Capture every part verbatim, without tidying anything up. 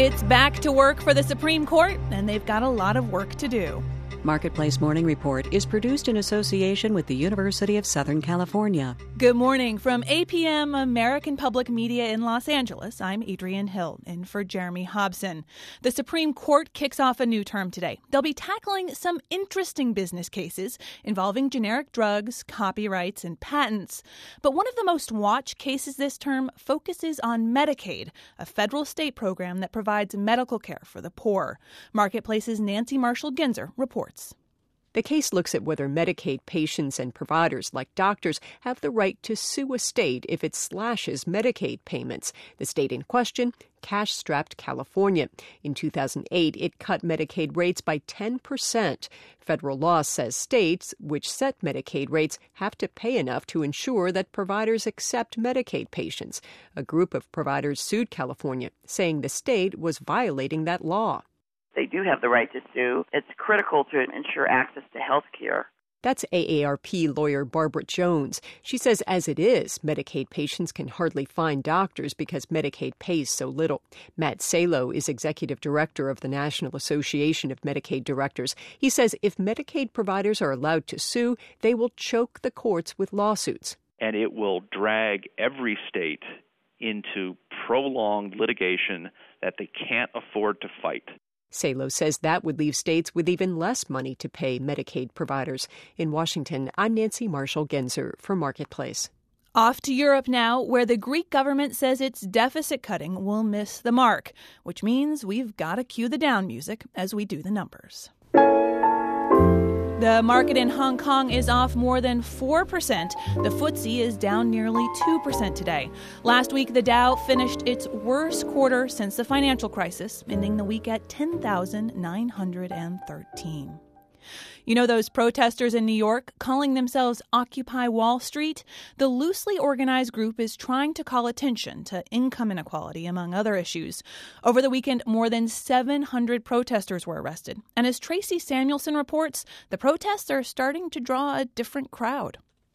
It's back to work for the Supreme Court, and they've got a lot of work to do. Marketplace Morning Report is produced in association with the University of Southern California. Good morning from A P M American Public Media in Los Angeles. I'm Adrienne Hill, in for Jeremy Hobson. The Supreme Court kicks off a new term today. They'll be tackling some interesting business cases involving generic drugs, copyrights, and patents. But one of the most watched cases this term focuses on Medicaid, a federal state program that provides medical care for the poor. Marketplace's Nancy Marshall-Genzer reports. The case looks at whether Medicaid patients and providers, like doctors, have the right to sue a state if it slashes Medicaid payments. The state in question, cash-strapped California. In two thousand eight, it cut Medicaid rates by ten percent. Federal law says states, which set Medicaid rates, have to pay enough to ensure that providers accept Medicaid patients. A group of providers sued California, saying the state was violating that law. They do have the right to sue. It's critical to ensure access to health care. That's A A R P lawyer Barbara Jones. She says as it is, Medicaid patients can hardly find doctors because Medicaid pays so little. Matt Salo is executive director of the National Association of Medicaid Directors. He says if Medicaid providers are allowed to sue, they will choke the courts with lawsuits. And it will drag every state into prolonged litigation that they can't afford to fight. Salo says that would leave states with even less money to pay Medicaid providers. In Washington, I'm Nancy Marshall-Genzer for Marketplace. Off to Europe now, where the Greek government says its deficit cutting will miss the mark, which means we've got to cue the down music as we do the numbers. The market in Hong Kong is off more than four percent. The F T S E is down nearly two percent today. Last week, the Dow finished its worst quarter since the financial crisis, ending the week at ten thousand nine hundred thirteen. You know those protesters in New York calling themselves Occupy Wall Street? The loosely organized group is trying to call attention to income inequality, among other issues. Over the weekend, more than seven hundred protesters were arrested. And as Tracy Samuelson reports, the protests are starting to draw a different crowd.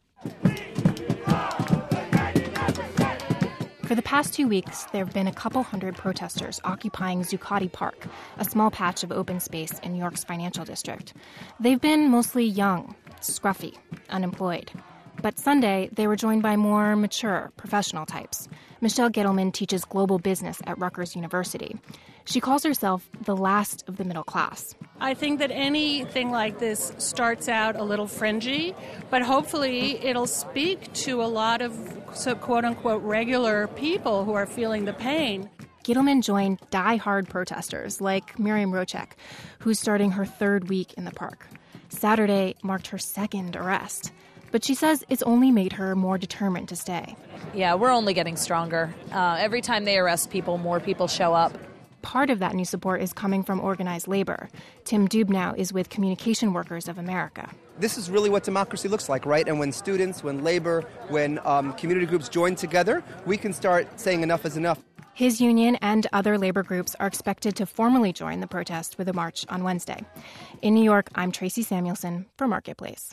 For the past two weeks, there have been a couple hundred protesters occupying Zuccotti Park, a small patch of open space in New York's financial district. They've been mostly young, scruffy, unemployed. But Sunday, they were joined by more mature, professional types. Michelle Gittleman teaches global business at Rutgers University. She calls herself the last of the middle class. I think that anything like this starts out a little fringy, but hopefully it'll speak to a lot of so quote-unquote regular people who are feeling the pain. Gittleman joined die-hard protesters like Miriam Rochek, who's starting her third week in the park. Saturday marked her second arrest. But she says it's only made her more determined to stay. Yeah, we're only getting stronger. Uh, every time they arrest people, more people show up. Part of that new support is coming from organized labor. Tim Dubnow is with Communication Workers of America. This is really what democracy looks like, right? And when students, when labor, when um, community groups join together, we can start saying enough is enough. His union and other labor groups are expected to formally join the protest with a march on Wednesday. In New York, I'm Tracy Samuelson for Marketplace.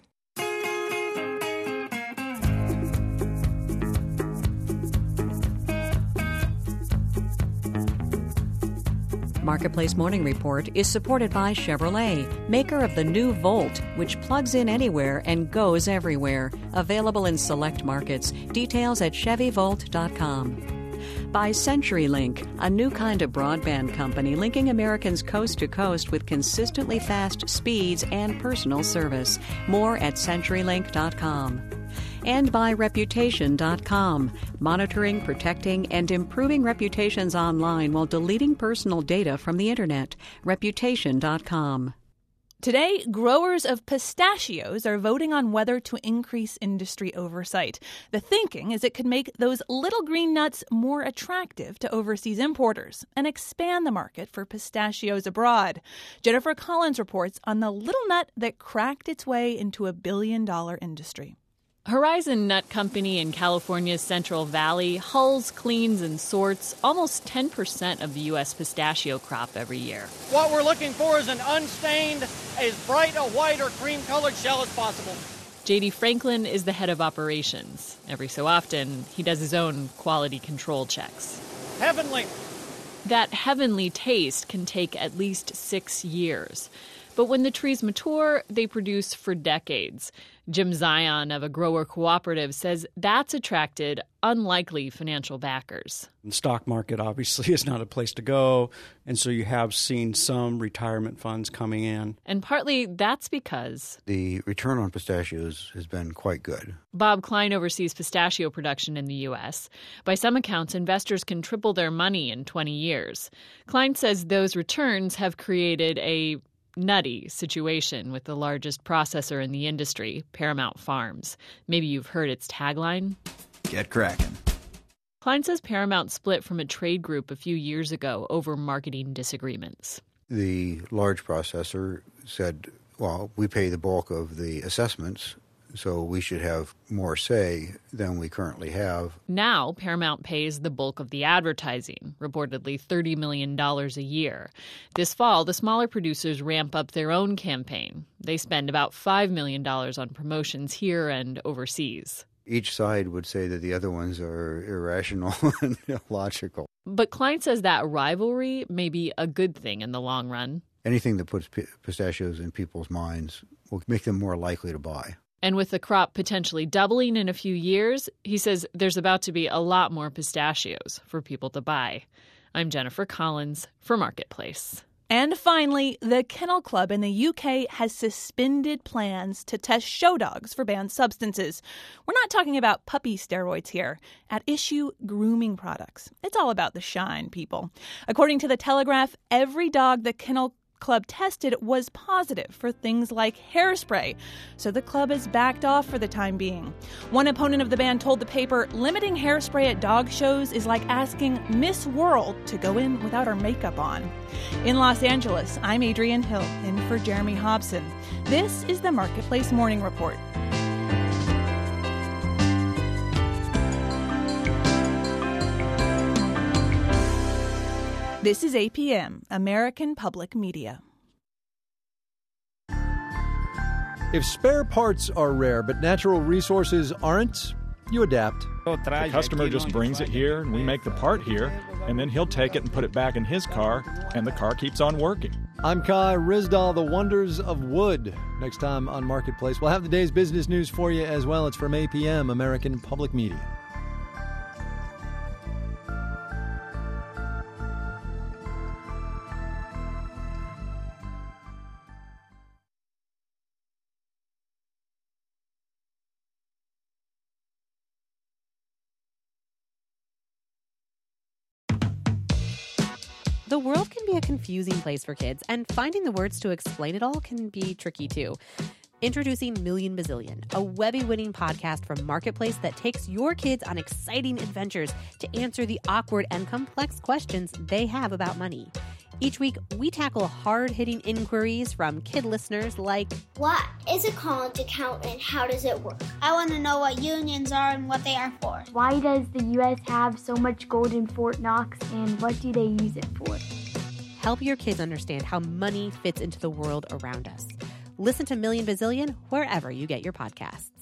Marketplace Morning Report is supported by Chevrolet, maker of the new Volt, which plugs in anywhere and goes everywhere. Available in select markets. Details at chevy volt dot com. By CenturyLink, a new kind of broadband company linking Americans coast to coast with consistently fast speeds and personal service. More at century link dot com. And by reputation dot com, monitoring, protecting, and improving reputations online while deleting personal data from the Internet. reputation dot com. Today, growers of pistachios are voting on whether to increase industry oversight. The thinking is it could make those little green nuts more attractive to overseas importers and expand the market for pistachios abroad. Jennifer Collins reports on the little nut that cracked its way into a billion-dollar industry. Horizon Nut Company in California's Central Valley hulls, cleans, and sorts almost ten percent of the U S pistachio crop every year. What we're looking for is an unstained, as bright a white or cream-colored shell as possible. J D Franklin is the head of operations. Every so often, he does his own quality control checks. Heavenly. That heavenly taste can take at least six years. But when the trees mature, they produce for decades. Jim Zion of a grower cooperative says that's attracted unlikely financial backers. The stock market obviously is not a place to go, and so you have seen some retirement funds coming in. And partly that's because the return on pistachios has been quite good. Bob Klein oversees pistachio production in the U S. By some accounts, investors can triple their money in twenty years. Klein says those returns have created a nutty situation with the largest processor in the industry, Paramount Farms. Maybe you've heard its tagline. Get cracking. Klein says Paramount split from a trade group a few years ago over marketing disagreements. The large processor said, well, we pay the bulk of the assessments, so we should have more say than we currently have. Now, Paramount pays the bulk of the advertising, reportedly thirty million dollars a year. This fall, the smaller producers ramp up their own campaign. They spend about five million dollars on promotions here and overseas. Each side would say that the other ones are irrational and illogical. But Klein says that rivalry may be a good thing in the long run. Anything that puts p- pistachios in people's minds will make them more likely to buy. And with the crop potentially doubling in a few years, he says there's about to be a lot more pistachios for people to buy. I'm Jennifer Collins for Marketplace. And finally, the Kennel Club in the U K has suspended plans to test show dogs for banned substances. We're not talking about puppy steroids here. At issue, grooming products. It's all about the shine, people. According to The Telegraph, every dog the Kennel Club tested was positive for things like hairspray, so the club has backed off for the time being. One opponent of the ban told the paper, limiting hairspray at dog shows is like asking Miss World to go in without her makeup on. In Los Angeles, I'm Adrienne Hill, in for Jeremy Hobson. This is the Marketplace Morning Report. This is A P M, American Public Media. If spare parts are rare but natural resources aren't, you adapt. The customer just brings it here, and we make the part here, and then he'll take it and put it back in his car, and the car keeps on working. I'm Kai Rizdal, the wonders of wood. Next time on Marketplace, we'll have the day's business news for you as well. It's from A P M, American Public Media. The world can be a confusing place for kids, and finding the words to explain it all can be tricky too. Introducing Million Bazillion, a Webby-winning podcast from Marketplace that takes your kids on exciting adventures to answer the awkward and complex questions they have about money. Each week, we tackle hard-hitting inquiries from kid listeners like, what is a college account and how does it work? I want to know what unions are and what they are for. Why does the U S have so much gold in Fort Knox and what do they use it for? Help your kids understand how money fits into the world around us. Listen to Million Bazillion wherever you get your podcasts.